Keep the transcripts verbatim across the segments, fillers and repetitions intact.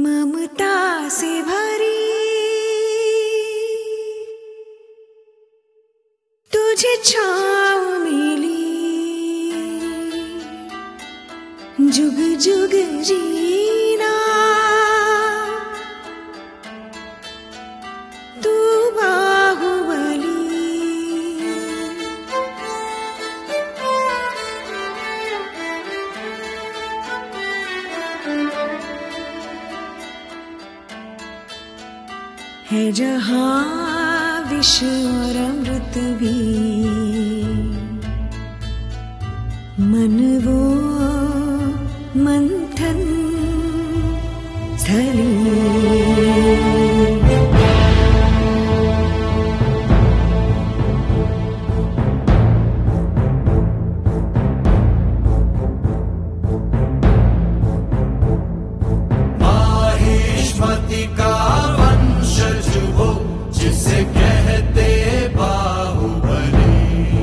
ममता से भरी तुझे छाँव मिली, जुग जुग जीना तू बाहुबली। है जहाँ विष और अमृत भी, मन वो मंथन स्थली। माहिष्मति का वंशज वो, जिसे कहते बाहुबली।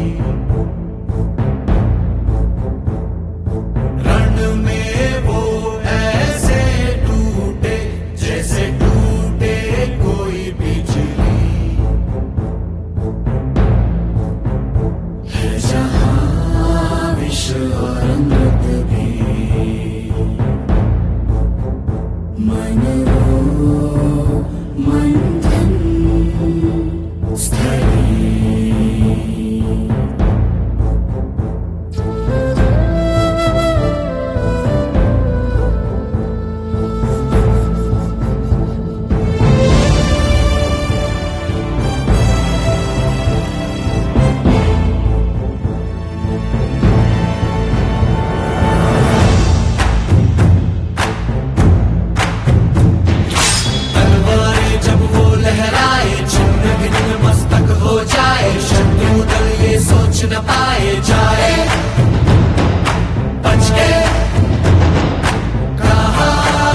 रण में वो ऐसे टूटे जैसे टूटे कोई बिजली। है जहाँ विष और अमृत भी, मन वो मंथन स्थली। तलवारें जब वो लहराए, छिन्न भिन्न मस्तक हो जाए। शत्रु दल ये सोच न पाए जाए, बच के कहा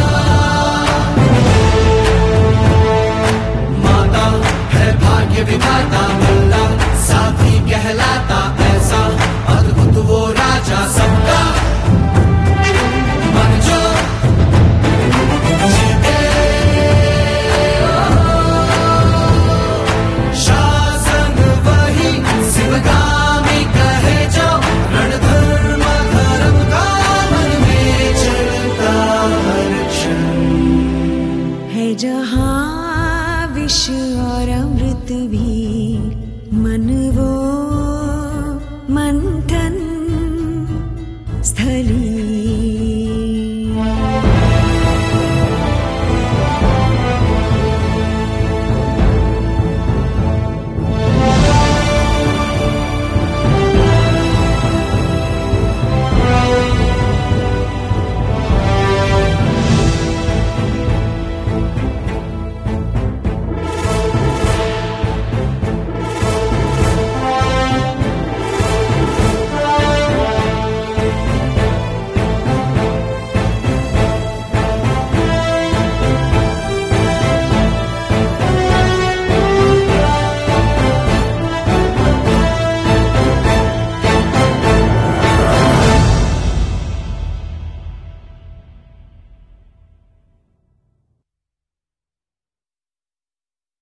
माता है भाग्य विधाता। मिलना साथी कहलाता, ऐसा अद्भुत वो राजा सबका मन जो जीते। शासन वही शिवगामी कहे जो, रणधर्म धर्म का मन में चलता हर क्षण। है जहाँ